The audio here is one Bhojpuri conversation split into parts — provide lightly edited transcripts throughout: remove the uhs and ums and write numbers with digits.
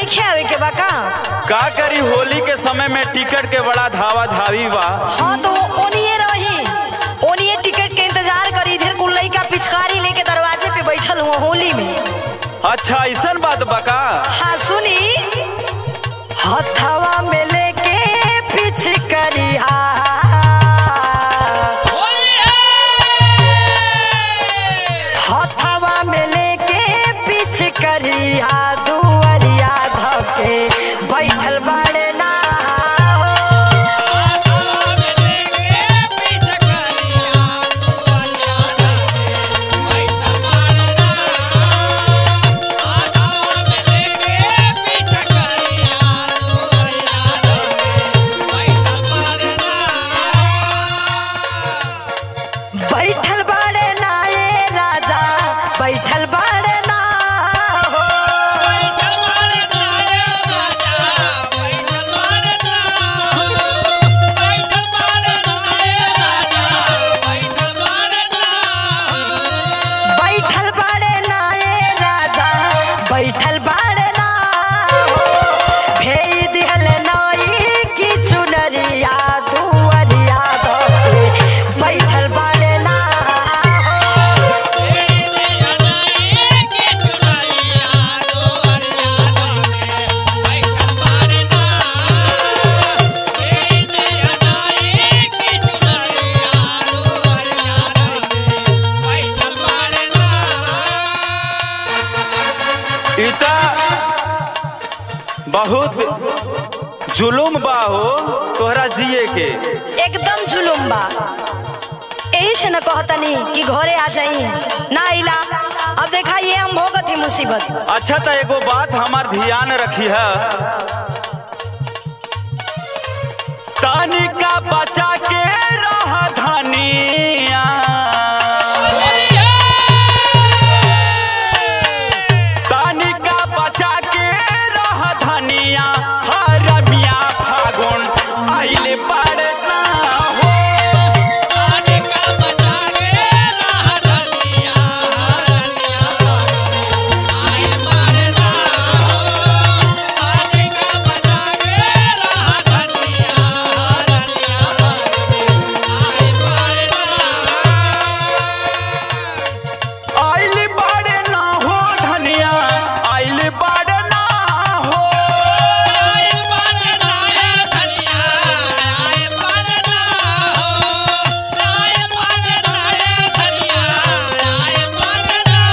नहीं खेवे के बा का करी होली के समय में टिकट के बड़ा धावा धावी बा। हाँ तो ओनिए रही, ओनिए टिकट के इंतजार करी। इधर कुल लइका पिचकारी लेके दरवाजे पे बैठल हुआ होली में। अच्छा ऐसन बात बा का? हाँ सुनी, हथवा में लेके पिचकारिया हथवा में लेके पिचकारिया दुआरिया धके बैठल बाड़े ना। बैठल बाड़े ना ये राजा, बैठल बाड़े ना हो। बैठल बाड़े ना ये राजा, बैठल बाड़े ना हो। बैठल बाड़े ना ये राजा, बैठल बाड़े ना हो। बैठल बाड़े ना ये राजा, बैठल बाड़े ना हो। भेई दिहल नई की चुनरिया दुआरिया धके बैठल बाड़े ना। इता बहुत जुलुम बा हो तोहरा जिए के। एकदम जुलुम बा। यही से न कहतनी कि घरे आ जाई ना इला। अब देखा ये हम भोगत ही मुसीबत। अच्छा तो एगो बात हमार ध्यान रखी है, तानिका बचा के रह धनिया। तानिका बचा के रह धनिया, हरमिया फागुन आइले बाड़े ना हो। तानिका बचा के रह धनिया, हरमिया फागुन आइले बाड़े ना हो। तानिका बचा के रह धनिया, हरमिया फागुन आइले बाड़े ना। आइले बाड़े ना हो धनिया, आइले बाड़े ना हो। आइले बाड़े ना है धनिया, आइले बाड़े ना हो। आइले बाड़े ना है धनिया, आइले बाड़े ना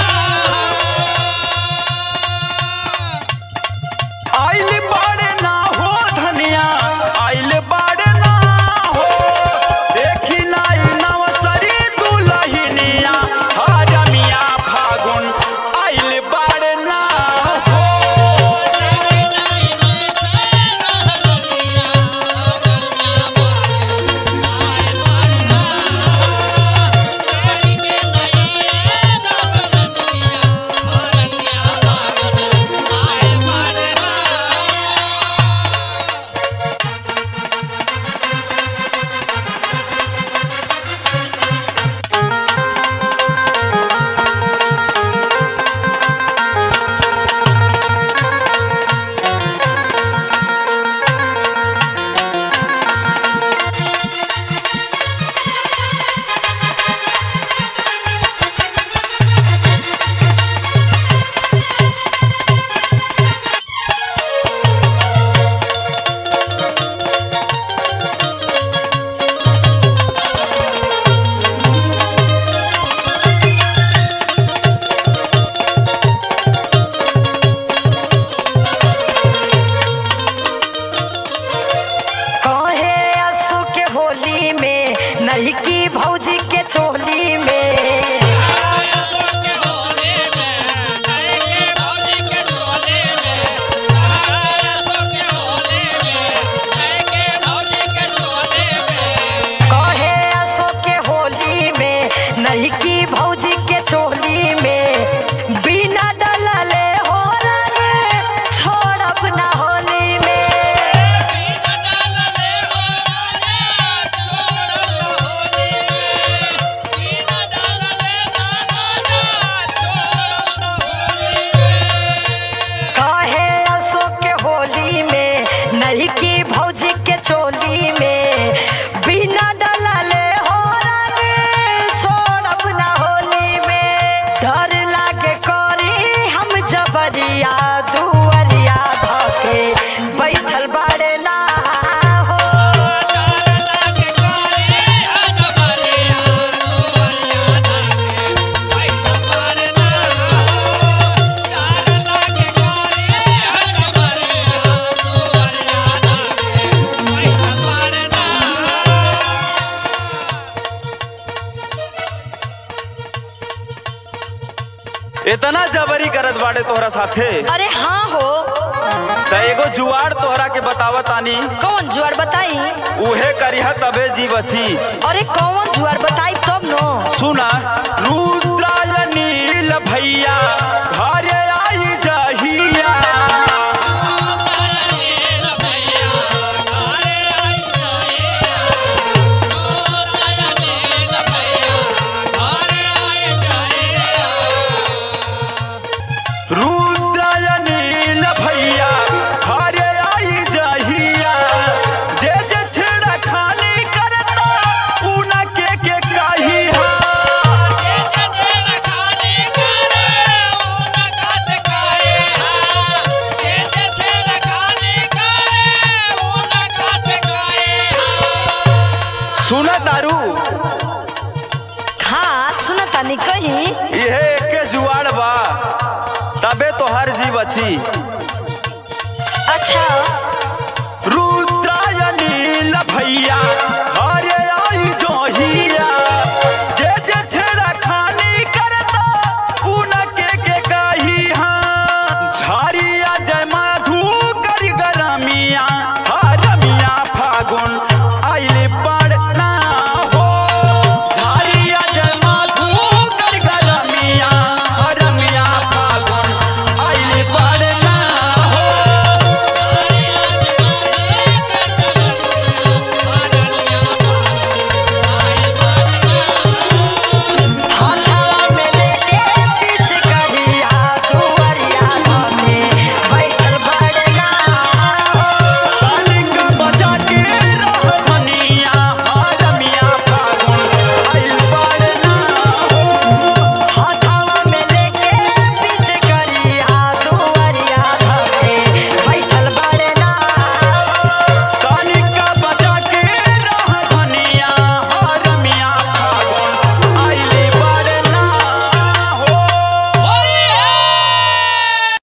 हो। आइले बाड़े ना हो धनिया, आइले बाड़े ना हो। देखी नाई नवसरी दुलहिनिया, हरमिया फागुन आइले बाड़े ना हो। नाई नाई नवसरी दुलहिनिया, हरमिया फागुन आइले बाड़े ना हो। नाई के नई नवसरिया, हरमिया फागुन आइले बाड़े ना हो। कहे असु के होली में नहीं की भौजी के चोली में। कहे असु के होली में नहीं की भौजी के चोली में। बिना डलले हो रंग छोड़ब ना होली में। बिना डलले हो रंग छोड़ब ना होली में। बिना की भौजी के चोली में बिना डलले हो रंग छोड़ब ना होली में। डर लागे करी हम जबरिया दुअरिया धके बैठल बाड़े ना हो। इतना जबरी करत बाड़े तोहरा साथे। अरे हाँ हो। त एगो जुआड़ तोहरा के बतावत आनी। कौन जुआर बताई? उहे करिहा तबे जी बची। अरे कौन जुआर बताई तब नो। सुना रुद्राल नील भैया